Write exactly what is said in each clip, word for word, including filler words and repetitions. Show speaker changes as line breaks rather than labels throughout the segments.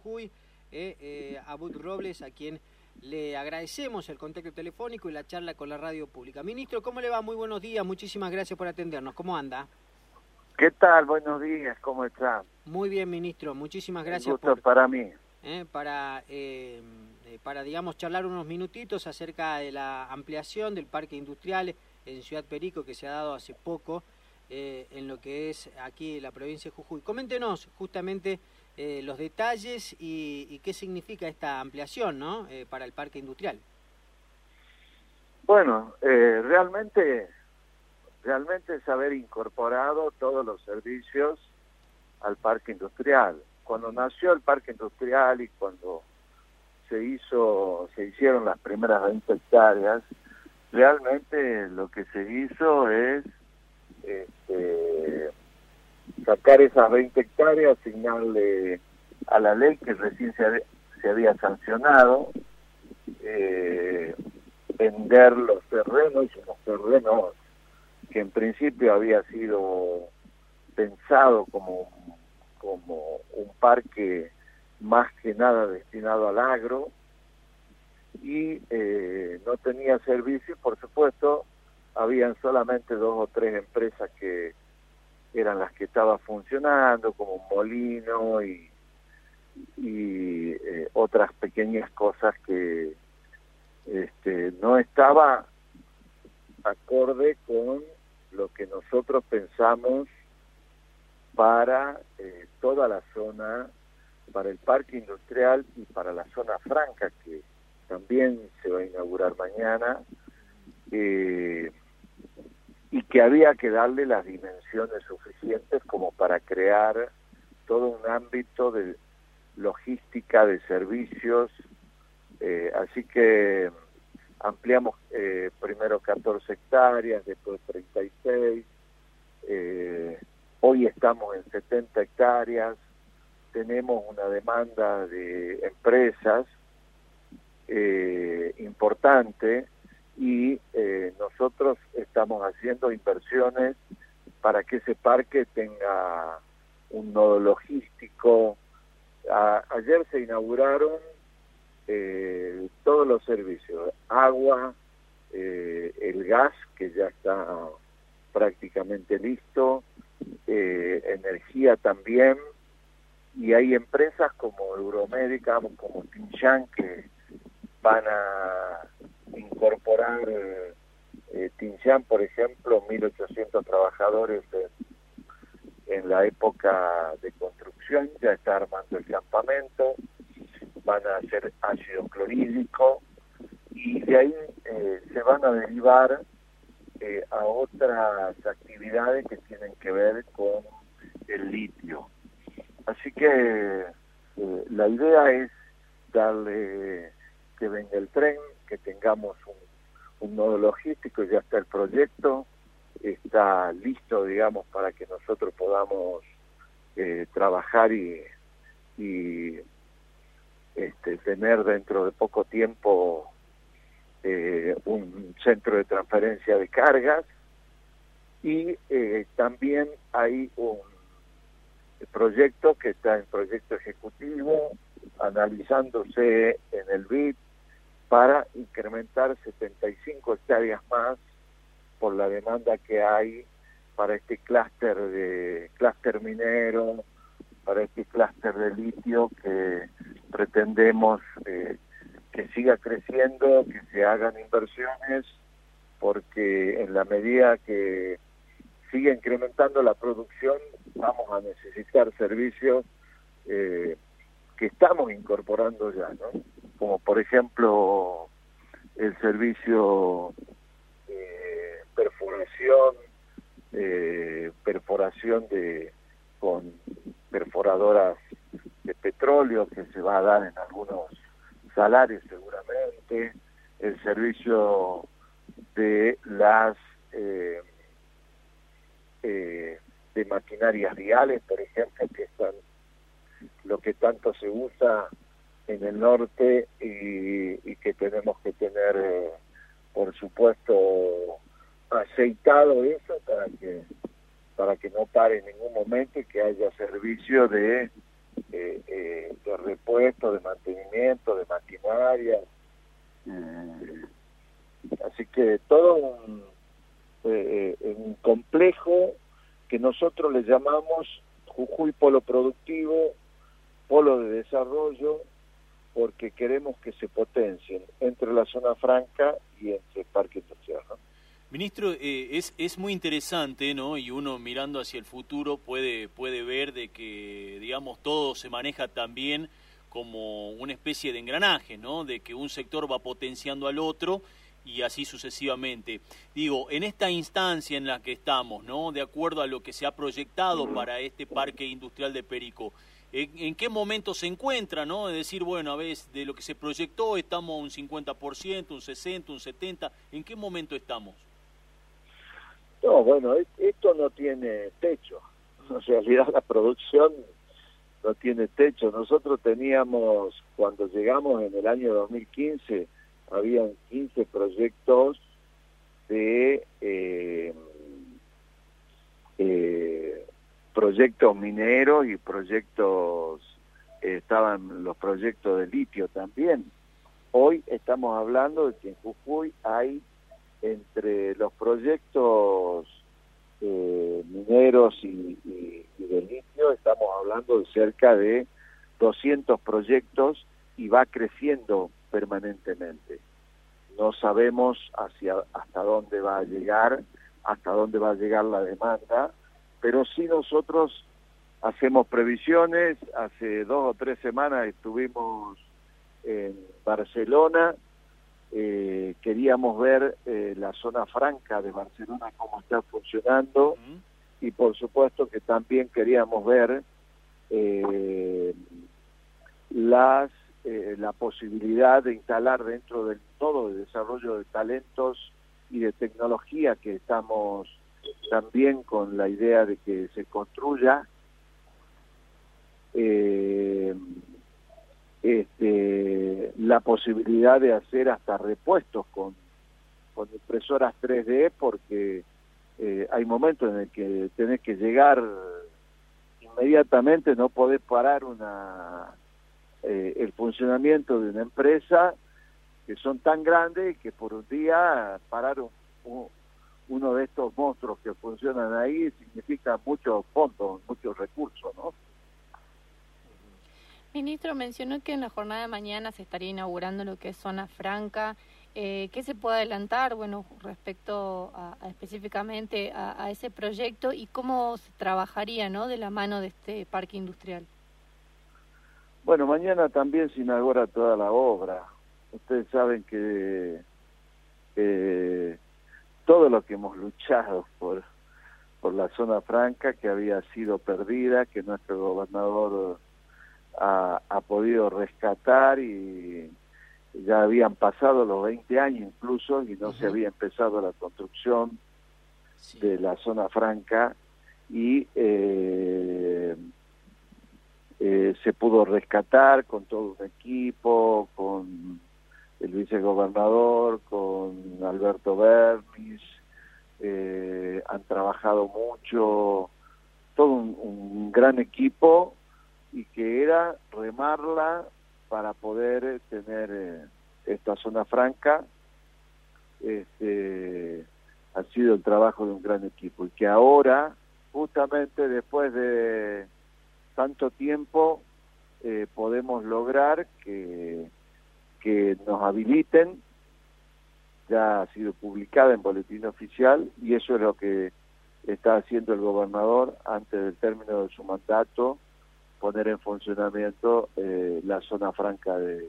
Jujuy, eh, eh, Abud Robles, a quien le agradecemos el contacto telefónico y la charla con la radio pública. Ministro, ¿cómo le va? Muy buenos días, muchísimas gracias por atendernos. ¿Cómo anda?
¿Qué tal? Buenos días, ¿cómo está?
Muy bien, ministro, muchísimas gracias.
Un gusto
por,
para mí.
Eh, para, eh, para, digamos, charlar unos minutitos acerca de la ampliación del parque industrial en Ciudad Perico que se ha dado hace poco eh, en lo que es aquí la provincia de Jujuy. Coméntenos justamente eh, los detalles y, y qué significa esta ampliación, ¿no? eh, para el parque industrial.
Bueno, eh, realmente, realmente es haber incorporado todos los servicios al parque industrial. Cuando nació el parque industrial y cuando se hizo, se hicieron las primeras veinte hectáreas, realmente lo que se hizo es este, sacar esas veinte hectáreas, asignarle a la ley que recién se, se había sancionado, eh, vender los terrenos, y los terrenos que en principio había sido pensado como como un parque más que nada destinado al agro y eh, no tenía servicio, por supuesto, habían solamente dos o tres empresas que eran las que estaban funcionando, como un molino y, y eh, otras pequeñas cosas que este, no estaba acorde con lo que nosotros pensamos para eh, toda la zona, para el parque industrial y para la zona franca, que también se va a inaugurar mañana, eh, y que había que darle las dimensiones suficientes como para crear todo un ámbito de logística, de servicios, eh, así que ampliamos eh, primero catorce hectáreas, después treinta y seis, eh, hoy estamos en setenta hectáreas, tenemos una demanda de empresas eh, importante y eh, nosotros estamos haciendo inversiones para que ese parque tenga un nodo logístico. A, ayer se inauguraron eh, todos los servicios, agua, eh, el gas que ya está prácticamente listo, Eh, energía también, y hay empresas como Euromédica, como Tinchan, que van a incorporar eh, Tinchan, por ejemplo, mil ochocientos trabajadores en, en la época de construcción, ya está armando el campamento, van a hacer ácido clorhídrico, y de ahí eh, se van a derivar Eh, a otras actividades que tienen que ver con el litio. Así que eh, la idea es darle que venga el tren, que tengamos un, un nodo logístico, ya está el proyecto, está listo, digamos, para que nosotros podamos eh, trabajar y, y este, tener dentro de poco tiempo Eh, un centro de transferencia de cargas, y eh, también hay un proyecto que está en proyecto ejecutivo, analizándose en el B I D para incrementar setenta y cinco hectáreas más por la demanda que hay para este clúster de clúster minero, para este clúster de litio que pretendemos eh, que siga creciendo, que se hagan inversiones, porque en la medida que siga incrementando la producción vamos a necesitar servicios eh, que estamos incorporando ya, ¿no? Como por ejemplo el servicio de perforación, eh, perforación de con perforadoras de petróleo que se va a dar en algunos salarios seguramente, el servicio de las eh, eh, de maquinarias viales, por ejemplo, que están lo que tanto se usa en el norte y, y que tenemos que tener, eh, por supuesto, aceitado eso para que para que no pare en ningún momento y que haya servicio de, eh, eh, de repuesto repuesto, de mantenimiento, de maquinaria. Eh, así que todo un, eh, un complejo que nosotros le llamamos Jujuy Polo Productivo, Polo de Desarrollo, porque queremos que se potencien entre la zona franca y entre el Parque Industrial, ¿no?
Ministro, eh, es, es muy interesante, ¿no? Y uno mirando hacia el futuro puede, puede ver de que, digamos, todo se maneja también como una especie de engranaje, ¿no? De que un sector va potenciando al otro y así sucesivamente. Digo, en esta instancia en la que estamos, ¿no? De acuerdo a lo que se ha proyectado para este Parque Industrial de Perico, ¿en, en qué momento se encuentra, ¿no? Es decir, bueno, a veces de lo que se proyectó estamos a un cincuenta por ciento, un sesenta por ciento, un setenta por ciento. ¿En qué momento estamos?
No, bueno, esto no tiene techo. En realidad la producción no tiene techo. Nosotros teníamos, cuando llegamos en el año dos mil quince, habían quince proyectos de eh, eh, proyectos mineros y proyectos, eh, estaban los proyectos de litio también. Hoy estamos hablando de que en Jujuy hay, entre los proyectos eh, mineros y, y, y de litio, estamos hablando de cerca de doscientos proyectos y va creciendo permanentemente. No sabemos hacia hasta dónde va a llegar, hasta dónde va a llegar la demanda, pero sí nosotros hacemos previsiones. Hace dos o tres semanas estuvimos en Barcelona. Eh, queríamos ver eh, la zona franca de Barcelona, cómo está funcionando, uh-huh. Y por supuesto que también queríamos ver eh, las eh, la posibilidad de instalar dentro del todo de desarrollo de talentos y de tecnología, que estamos también con la idea de que se construya eh, Este, la posibilidad de hacer hasta repuestos con, con impresoras tres D, porque eh, hay momentos en el que tenés que llegar inmediatamente, no podés parar una eh, el funcionamiento de una empresa, que son tan grandes que por un día parar un, un, uno de estos monstruos que funcionan ahí significa muchos fondos, muchos recursos, ¿no?
Ministro, mencionó que en la jornada de mañana se estaría inaugurando lo que es Zona Franca. Eh, ¿Qué se puede adelantar, bueno, respecto a, a específicamente a, a ese proyecto y cómo se trabajaría, ¿no?, de la mano de este parque industrial?
Bueno, mañana también se inaugura toda la obra. Ustedes saben que eh, todo lo que hemos luchado por, por la Zona Franca, que había sido perdida, que nuestro gobernador Ha, ha podido rescatar, y ya habían pasado los veinte años incluso y no uh-huh. se había empezado la construcción sí. de la Zona Franca, y eh, eh, se pudo rescatar con todo un equipo, con el vicegobernador, con Alberto Bernis, eh, han trabajado mucho, todo un, un gran equipo, y que era remarla para poder tener eh, esta Zona Franca. Este, ha sido el trabajo de un gran equipo, y que ahora, justamente después de tanto tiempo, eh, podemos lograr que, que nos habiliten. Ya ha sido publicada en Boletín Oficial, y eso es lo que está haciendo el gobernador antes del término de su mandato, poner en funcionamiento eh, la Zona Franca de,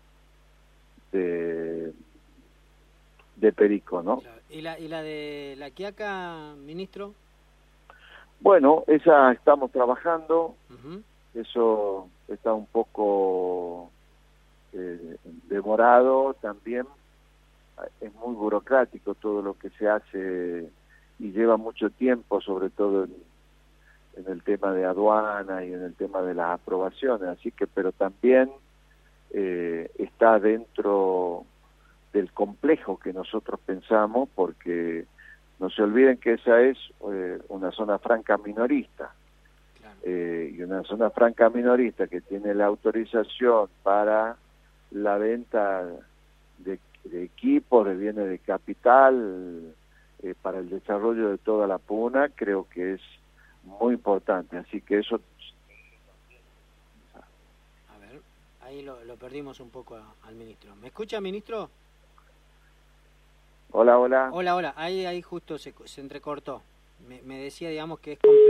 de de Perico, ¿no?
¿Y la, y la de La Quiaca, ministro?
Bueno, esa estamos trabajando,
uh-huh.
Eso está un poco eh, demorado también, es muy burocrático todo lo que se hace y lleva mucho tiempo, sobre todo en en el tema de aduana y en el tema de las aprobaciones, así que, pero también eh, está dentro del complejo que nosotros pensamos, porque no se olviden que esa es eh, una zona franca minorista.
Claro.
eh, y una zona franca minorista que tiene la autorización para la venta de, de equipos, de bienes de capital, eh, para el desarrollo de toda la puna, creo que es muy importante. Así que eso...
A ver, ahí lo, lo perdimos un poco a, al ministro. ¿Me escucha, ministro?
Hola, hola.
Hola, hola. Ahí, ahí justo se, se entrecortó. Me, me decía, digamos, que es complicado